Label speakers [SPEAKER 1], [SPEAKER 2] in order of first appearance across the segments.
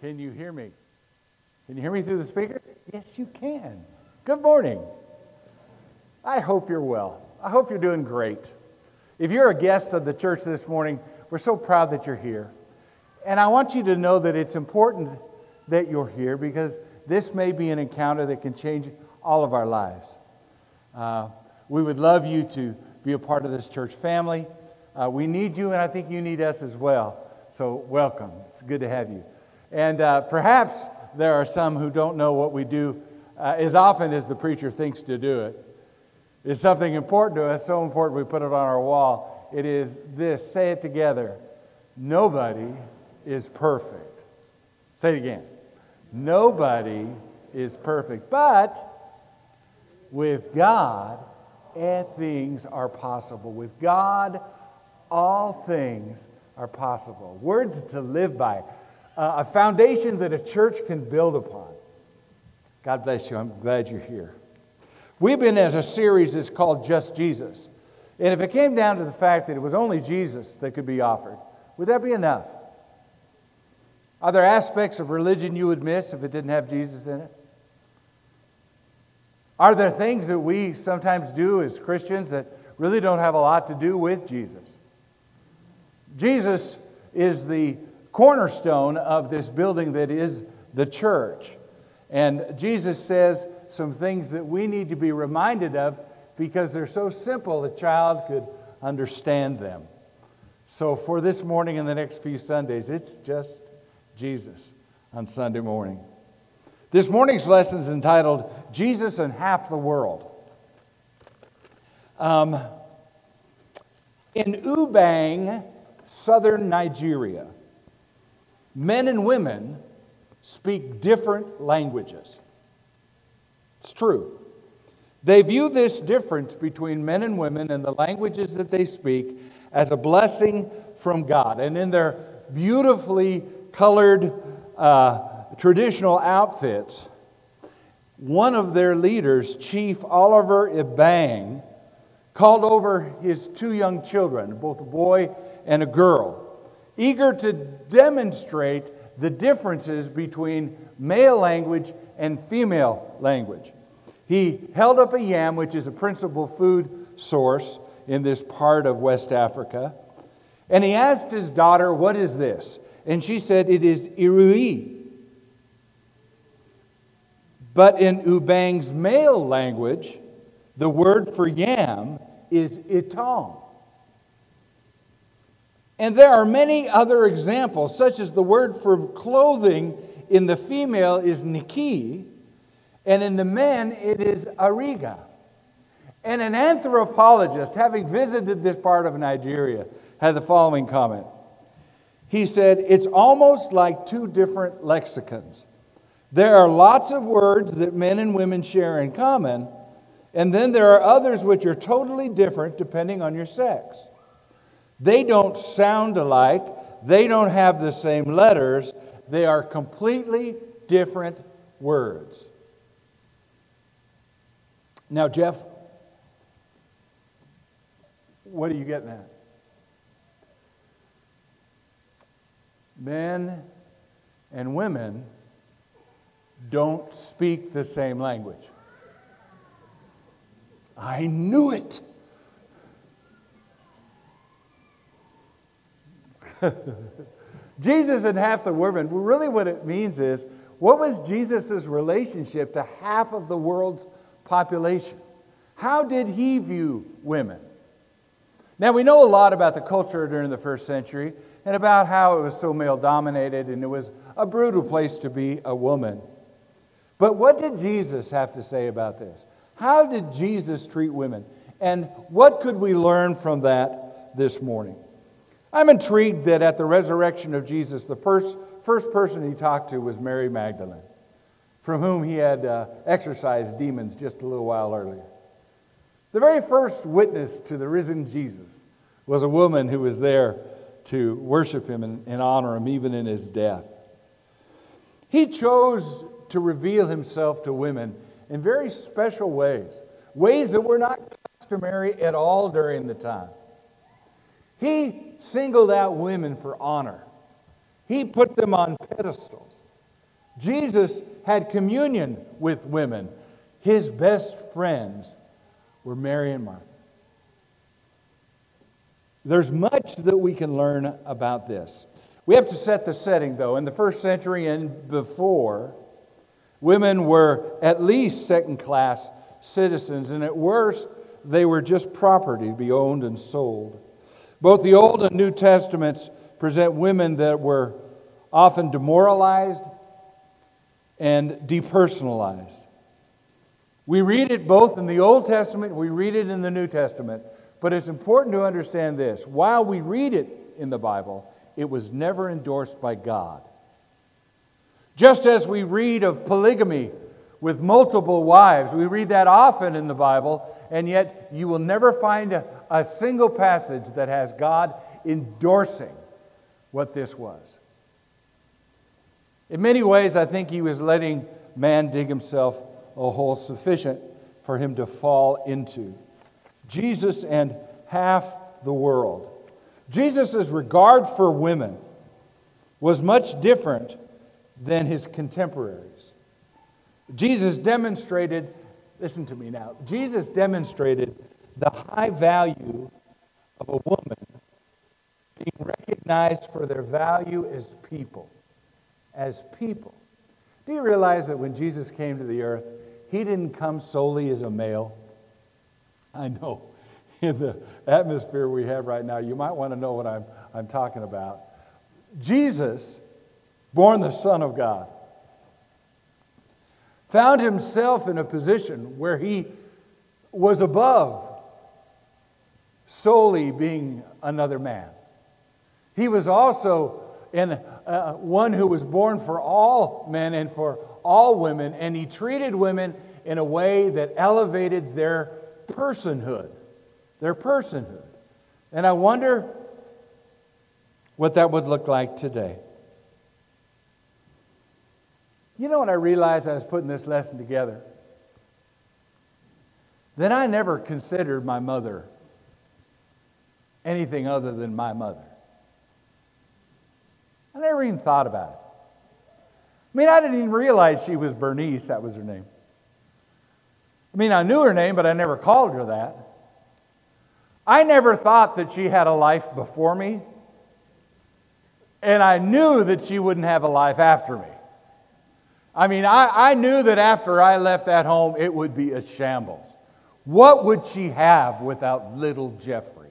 [SPEAKER 1] Can you hear me? Can you hear me through the speaker? Yes, you can. Good morning. I hope you're well. I hope you're doing great. If you're a guest of the church this morning, we're so proud that you're here. And I want you to know that it's important that you're here because this may be an encounter that can change all of our lives. We would love you to be a part of this church family. We need you, and I think you need us as well. So welcome. It's good to have you. And perhaps there are some who don't know what we do as often as the preacher thinks to do it. It's something important to us, so important we put it on our wall. It is this, say it together. Nobody is perfect. Say it again. Nobody is perfect, but with God, all things are possible. With God, all things are possible. Words to live by. A foundation that a church can build upon. God bless you. I'm glad you're here. We've been in a series that's called Just Jesus. And if it came down to the fact that it was only Jesus that could be offered, would that be enough? Are there aspects of religion you would miss if it didn't have Jesus in it? Are there things that we sometimes do as Christians that really don't have a lot to do with Jesus? Jesus is the cornerstone of this building that is the church. And Jesus says some things that we need to be reminded of because they're so simple a child could understand them. So for this morning and the next few Sundays, it's just Jesus on Sunday morning. This morning's lesson is entitled, Jesus and Half the World. In Ubang, southern Nigeria, men and women speak different languages. It's true. They view this difference between men and women and the languages that they speak as a blessing from God. And in their beautifully colored traditional outfits, one of their leaders, Chief Oliver Ibang, called over his two young children, both a boy and a girl, eager to demonstrate the differences between male language and female language. He held up a yam, which is a principal food source in this part of West Africa, and he asked his daughter, "What is this?" And she said, "It is irui." But in Ubang's male language, the word for yam is itong. And there are many other examples, such as the word for clothing in the female is niki, and in the men it is ariga. And an anthropologist, having visited this part of Nigeria, had the following comment. He said, "It's almost like two different lexicons. There are lots of words that men and women share in common, and then there are others which are totally different depending on your sex. They don't sound alike. They don't have the same letters. They are completely different words." Now, Jeff, what are you getting at? Men and women don't speak the same language. I knew it. Jesus and half the women, really what it means is, what was Jesus' relationship to half of the world's population? How did he view women? Now, we know a lot about the culture during the first century and about how it was so male-dominated and it was a brutal place to be a woman. But what did Jesus have to say about this? How did Jesus treat women? And what could we learn from that this morning? I'm intrigued that at the resurrection of Jesus, the first person he talked to was Mary Magdalene, from whom he had exorcised demons just a little while earlier. The very first witness to the risen Jesus was a woman who was there to worship him and honor him even in his death. He chose to reveal himself to women in very special ways that were not customary at all during the time. He singled out women for honor. He put them on pedestals. Jesus had communion with women. His best friends were Mary and Martha. There's much that we can learn about this. We have to set the setting, though. In the first century and before, women were at least second-class citizens, and at worst, they were just property to be owned and sold. Both the Old and New Testaments present women that were often demoralized and depersonalized. We read it both in the Old Testament, we read it in the New Testament, but it's important to understand this. While we read it in the Bible, it was never endorsed by God. Just as we read of polygamy with multiple wives, we read that often in the Bible, and yet you will never find a single passage that has God endorsing what this was. In many ways, I think he was letting man dig himself a hole sufficient for him to fall into. Jesus and half the world. Jesus' regard for women was much different than his contemporaries. Jesus demonstrated, listen to me now, Jesus demonstrated the high value of a woman being recognized for their value as people. As people. Do you realize that when Jesus came to the earth, he didn't come solely as a male? I know, in the atmosphere we have right now, you might want to know what I'm talking about. Jesus, born the Son of God, found himself in a position where he was above solely being another man. He was also one who was born for all men and for all women, and he treated women in a way that elevated their personhood. And I wonder what that would look like today. You know what I realized as I was putting this lesson together? That I never considered my mother anything other than my mother. I never even thought about it. I mean, I didn't even realize she was Bernice, that was her name. I mean, I knew her name, but I never called her that. I never thought that she had a life before me, and I knew that she wouldn't have a life after me. I mean, I knew that after I left that home, it would be a shambles. What would she have without little Jeffrey?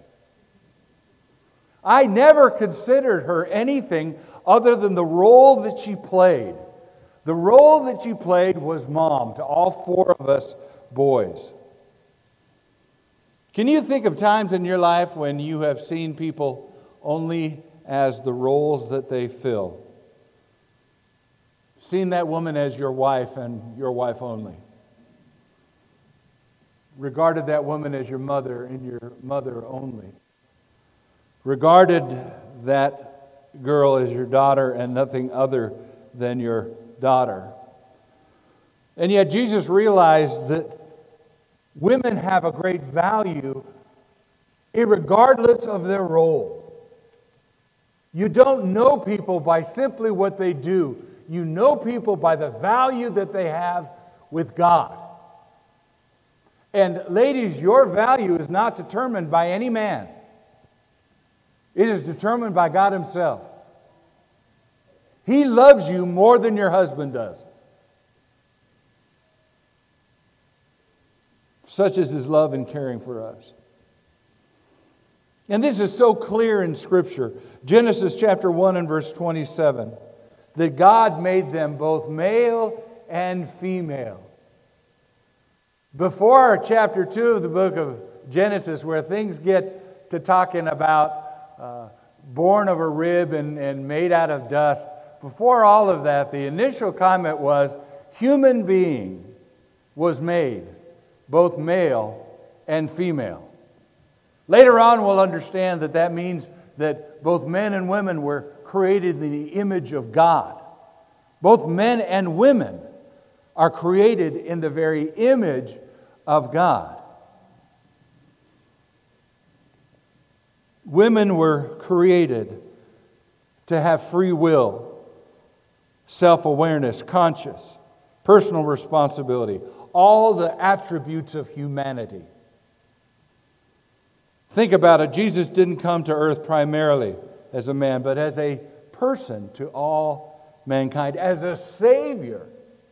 [SPEAKER 1] I never considered her anything other than the role that she played. The role that she played was mom to all four of us boys. Can you think of times in your life when you have seen people only as the roles that they fill? Seen that woman as your wife and your wife only. Regarded that woman as your mother and your mother only. Regarded that girl as your daughter and nothing other than your daughter. And yet Jesus realized that women have a great value irregardless of their role. You don't know people by simply what they do. You know people by the value that they have with God. And ladies, your value is not determined by any man. It is determined by God Himself. He loves you more than your husband does. Such is His love and caring for us. And this is so clear in Scripture. Genesis chapter 1 and verse 27. That God made them both male and female. Before chapter 2 of the book of Genesis, where things get to talking about born of a rib and made out of dust, before all of that, the initial comment was human being was made, both male and female. Later on, we'll understand that that means that both men and women were created in the image of God. Both men and women are created in the very image of God. Women were created to have free will. self-awareness, conscious, personal responsibility, all the attributes of humanity. Think about it. Jesus didn't come to earth primarily as a man, but as a person to all mankind, as a Savior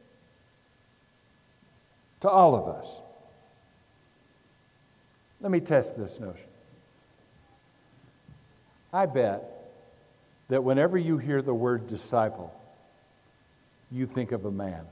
[SPEAKER 1] to all of us. Let me test this notion. I bet that whenever you hear the word disciple, you think of a man.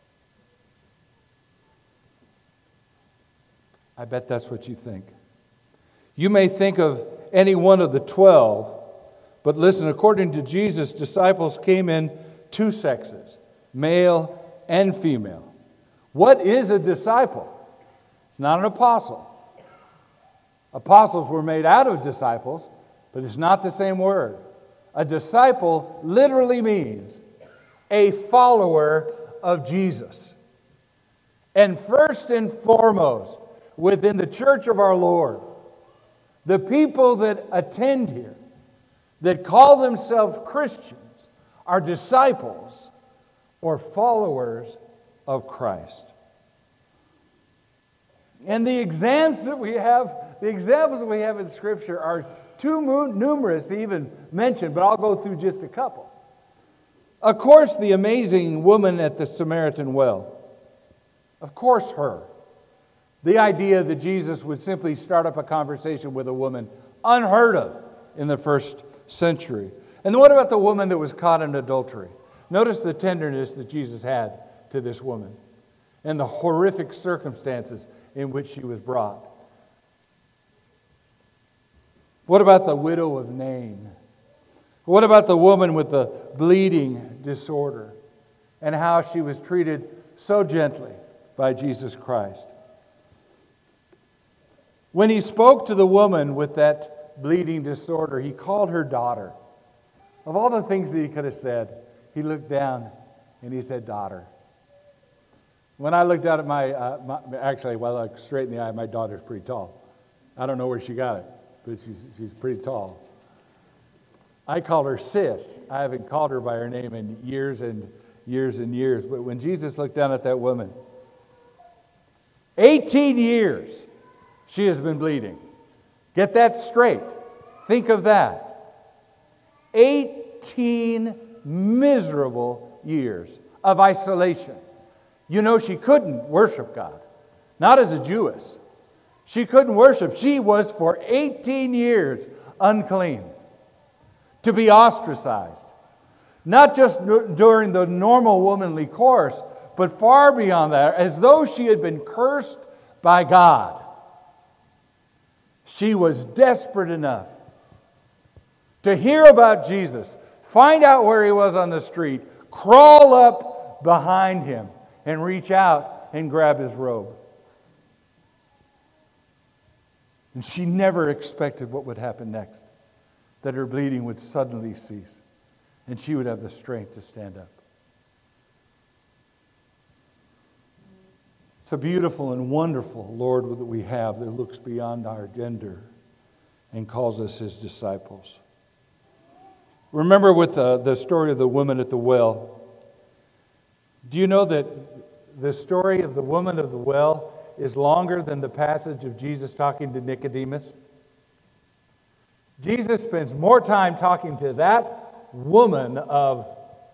[SPEAKER 1] I bet that's what you think. You may think of any one of the 12, but listen, according to Jesus, disciples came in two sexes, male and female. What is a disciple? It's not an apostle. Apostles were made out of disciples, but it's not the same word. A disciple literally means a follower of Jesus. And first and foremost, within the church of our Lord, the people that attend here, that call themselves Christians, are disciples or followers of Christ. And the examples that we have in Scripture are too numerous to even mention, but I'll go through just a couple. Of course, the amazing woman at the Samaritan well. Of course, her. The idea that Jesus would simply start up a conversation with a woman, unheard of in the first century. And what about the woman that was caught in adultery? Notice the tenderness that Jesus had to this woman and the horrific circumstances in which she was brought. What about the widow of Nain? What about the woman with the bleeding disorder and how she was treated so gently by Jesus Christ? When he spoke to the woman with that bleeding disorder, he called her daughter. Of all the things that he could have said, he looked down and he said, daughter. When I looked out at while I looked straight in the eye, my daughter's pretty tall. I don't know where she got it, but she's pretty tall. I call her sis. I haven't called her by her name in years and years and years. But when Jesus looked down at that woman, 18 years she has been bleeding. Get that straight. Think of that. 18 miserable years of isolation. You know, she couldn't worship God. Not as a Jewess. She couldn't worship. She was for 18 years unclean. To be ostracized. Not just during the normal womanly course, but far beyond that, as though she had been cursed by God. She was desperate enough to hear about Jesus, find out where he was on the street, crawl up behind him, and reach out and grab his robe. And she never expected what would happen next. That her bleeding would suddenly cease, and she would have the strength to stand up. It's a beautiful and wonderful Lord that we have that looks beyond our gender and calls us his disciples. Remember with the story of the woman at the well. Do you know that the story of the woman of the well is longer than the passage of Jesus talking to Nicodemus? Jesus spends more time talking to that woman of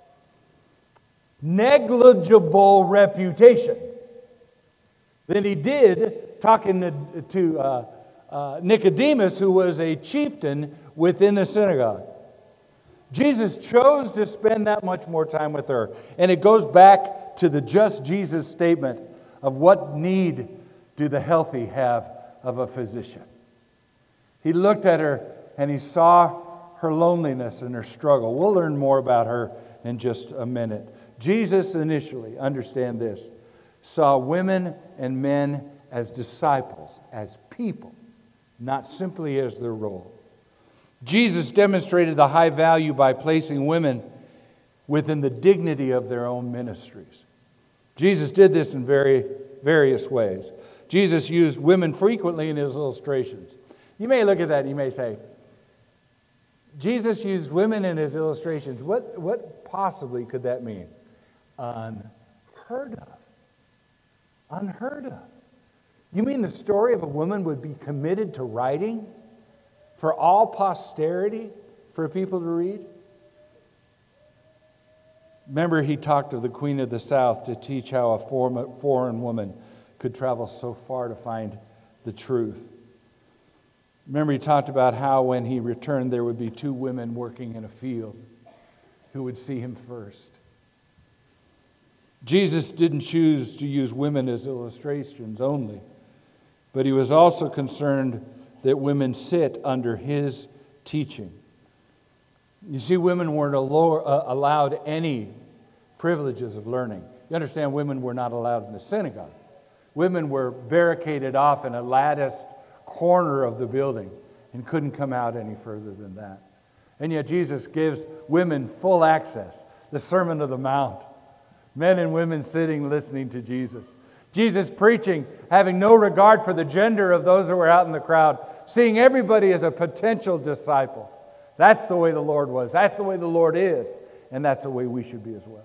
[SPEAKER 1] negligible reputation than he did talking to Nicodemus, who was a chieftain within the synagogue. Jesus chose to spend that much more time with her. And it goes back to the just Jesus statement of what need do the healthy have of a physician. He looked at her and he saw her loneliness and her struggle. We'll learn more about her in just a minute. Jesus initially, understand this, saw women and men as disciples, as people, not simply as their role. Jesus demonstrated the high value by placing women within the dignity of their own ministries. Jesus did this in various ways. Jesus used women frequently in his illustrations. You may look at that and you may say, Jesus used women in his illustrations. What possibly could that mean? Unheard of. Unheard of. You mean the story of a woman would be committed to writing for all posterity for people to read? Remember, he talked of the Queen of the South to teach how a foreign woman could travel so far to find the truth. Remember, he talked about how when he returned, there would be two women working in a field who would see him first. Jesus didn't choose to use women as illustrations only, but he was also concerned that women sit under his teaching. You see, women weren't allowed any privileges of learning. You understand, women were not allowed in the synagogue. Women were barricaded off in a latticed corner of the building and couldn't come out any further than that. And yet Jesus gives women full access. The Sermon on the Mount. Men and women sitting, listening to Jesus. Jesus preaching, having no regard for the gender of those who were out in the crowd, seeing everybody as a potential disciple. That's the way the Lord was. That's the way the Lord is. And that's the way we should be as well.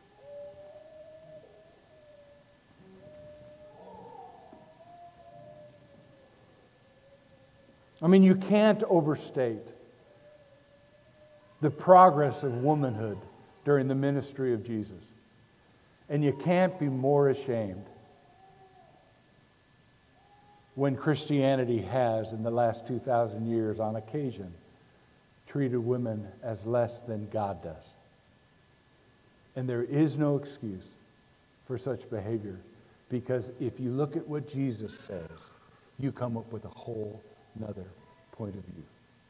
[SPEAKER 1] I mean, you can't overstate the progress of womanhood during the ministry of Jesus. And you can't be more ashamed when Christianity has, in the last 2,000 years, on occasion, treated women as less than God does. And there is no excuse for such behavior, because if you look at what Jesus says, you come up with a whole another point of view.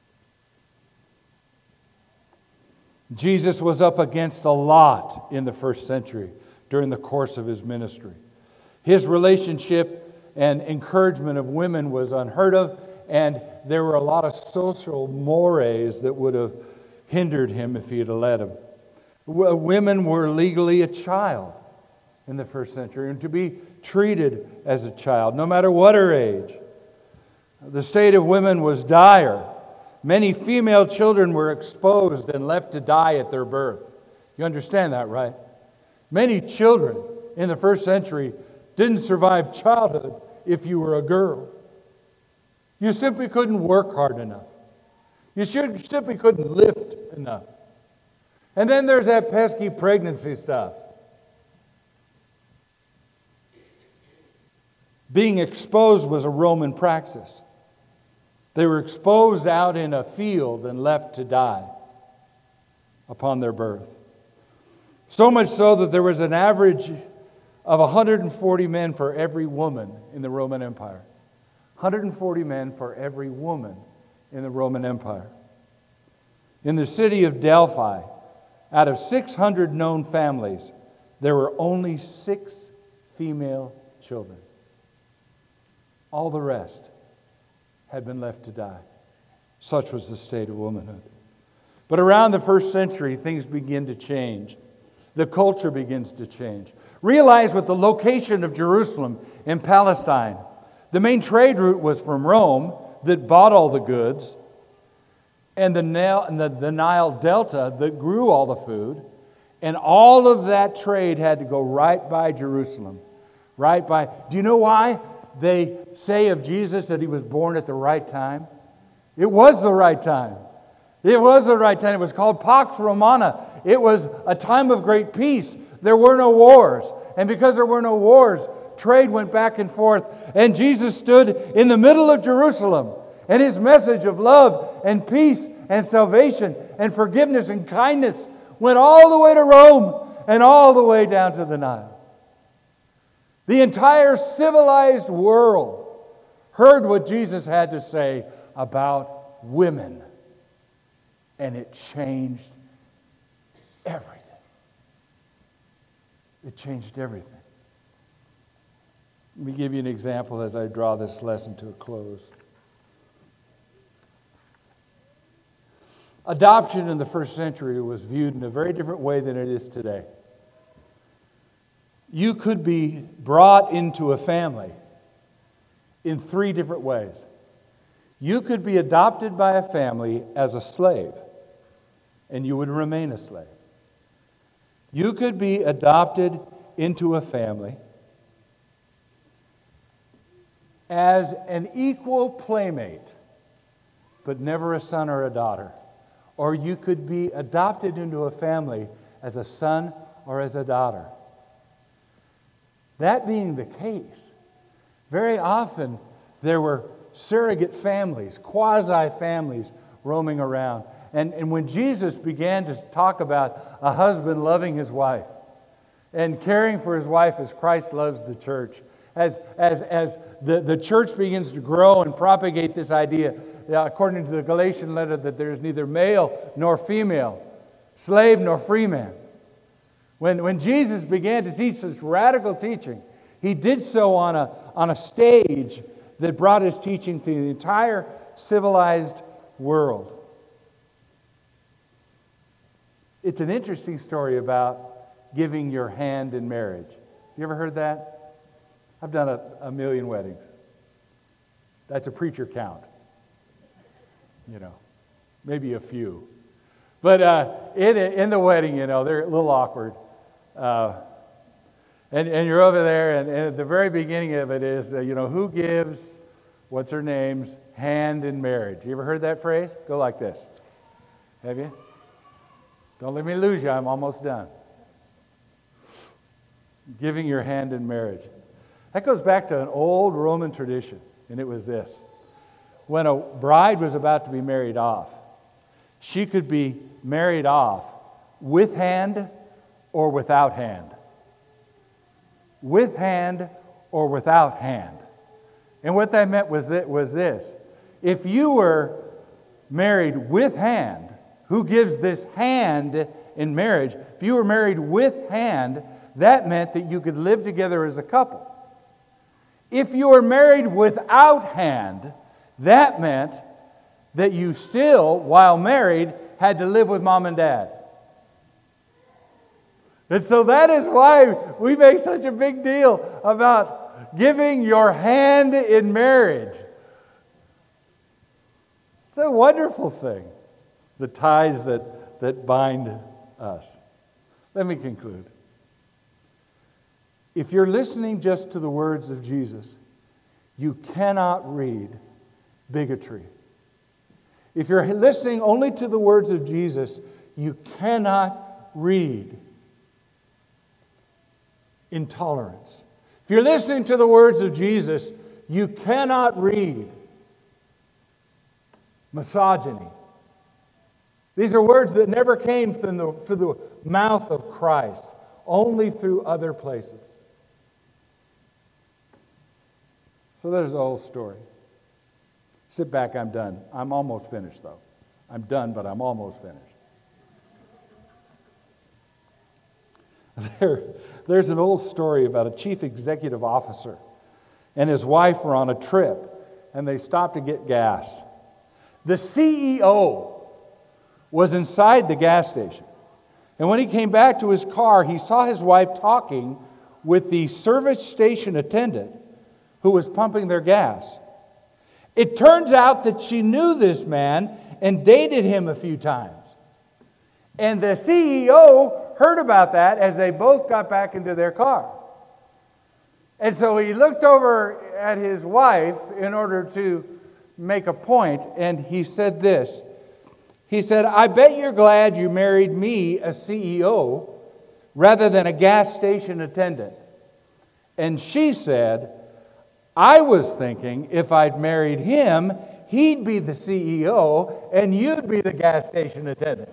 [SPEAKER 1] Jesus was up against a lot in the first century during the course of his ministry. His relationship and encouragement of women was unheard of, and there were a lot of social mores that would have hindered him if he had let them. Women were legally a child in the first century and to be treated as a child, no matter what her age. The state of women was dire. Many female children were exposed and left to die at their birth. You understand that, right? Many children in the first century didn't survive childhood if you were a girl. You simply couldn't work hard enough. You simply couldn't lift enough. And then there's that pesky pregnancy stuff. Being exposed was a Roman practice. They were exposed out in a field and left to die upon their birth. So much so that there was an average of 140 men for every woman in the Roman Empire. 140 men for every woman in the Roman Empire. In the city of Delphi, out of 600 known families, there were only 6 female children. All the rest had been left to die. Such was the state of womanhood. But around the first century, things begin to change. The culture begins to change. Realize with the location of Jerusalem in Palestine, the main trade route was from Rome that bought all the goods, and the Nile Delta that grew all the food, and all of that trade had to go right by Jerusalem. Right by. Do you know why they say of Jesus that he was born at the right time? It was the right time. It was the right time. It was called Pax Romana. It was a time of great peace. There were no wars. And because there were no wars, trade went back and forth. And Jesus stood in the middle of Jerusalem. And his message of love and peace and salvation and forgiveness and kindness went all the way to Rome and all the way down to the Nile. The entire civilized world heard what Jesus had to say about women. And it changed everything. It changed everything. Let me give you an example as I draw this lesson to a close. Adoption in the first century was viewed in a very different way than it is today. You could be brought into a family in 3 different ways. You could be adopted by a family as a slave. and you would remain a slave. You could be adopted into a family as an equal playmate, but never a son or a daughter. Or you could be adopted into a family as a son or as a daughter. That being the case, very often there were surrogate families, quasi-families roaming around. And when Jesus began to talk about a husband loving his wife and caring for his wife as Christ loves the church, as the church begins to grow and propagate this idea, according to the Galatian letter, that there is neither male nor female, slave nor free man. When Jesus began to teach this radical teaching, he did so on a stage that brought his teaching to the entire civilized world. It's an interesting story about giving your hand in marriage. You ever heard that? I've done a million weddings. That's a preacher count. Maybe a few. But in the wedding, they're a little awkward. And you're over there, and at the very beginning of it is, who gives, what's her name's, hand in marriage. You ever heard that phrase? Go like this. Have you? Don't let me lose you. I'm almost done. Giving your hand in marriage. That goes back to an old Roman tradition, and it was this. When a bride was about to be married off, she could be married off with hand or without hand. With hand or without hand. And what that meant was this. If you were married with hand, who gives this hand in marriage? If you were married with hand, that meant that you could live together as a couple. If you were married without hand, that meant that you still, while married, had to live with mom and dad. And so that is why we make such a big deal about giving your hand in marriage. It's a wonderful thing, the ties that bind us. Let me conclude. If you're listening just to the words of Jesus, you cannot read bigotry. If you're listening only to the words of Jesus, you cannot read intolerance. If you're listening to the words of Jesus, you cannot read misogyny. These are words that never came through the mouth of Christ, only through other places. So there's the whole story. Sit back, I'm done. I'm almost finished, though. I'm done, but I'm almost finished. There's an old story about a chief executive officer and his wife were on a trip, and they stopped to get gas. The CEO was inside the gas station. And when he came back to his car, he saw his wife talking with the service station attendant who was pumping their gas. It turns out that she knew this man and dated him a few times. And the CEO heard about that as they both got back into their car. And so he looked over at his wife in order to make a point, and he said this. He said, "I bet you're glad you married me, a CEO, rather than a gas station attendant." And she said, "I was thinking if I'd married him, he'd be the CEO and you'd be the gas station attendant."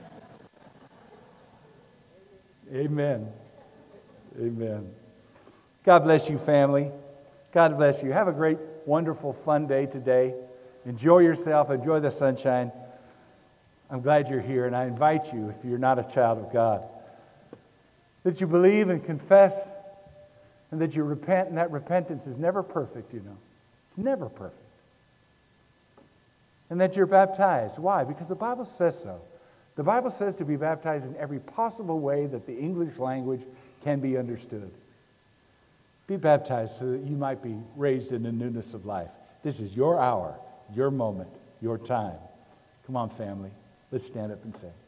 [SPEAKER 1] Amen. Amen. God bless you, family. God bless you. Have a great, wonderful, fun day today. Enjoy yourself. Enjoy the sunshine. I'm glad you're here, and I invite you, if you're not a child of God, that you believe and confess, and that you repent, and that repentance is never perfect, you know. It's never perfect. And that you're baptized. Why? Because the Bible says so. The Bible says to be baptized in every possible way that the English language can be understood. Be baptized so that you might be raised in the newness of life. This is your hour, your moment, your time. Come on, family. Let's stand up and sing.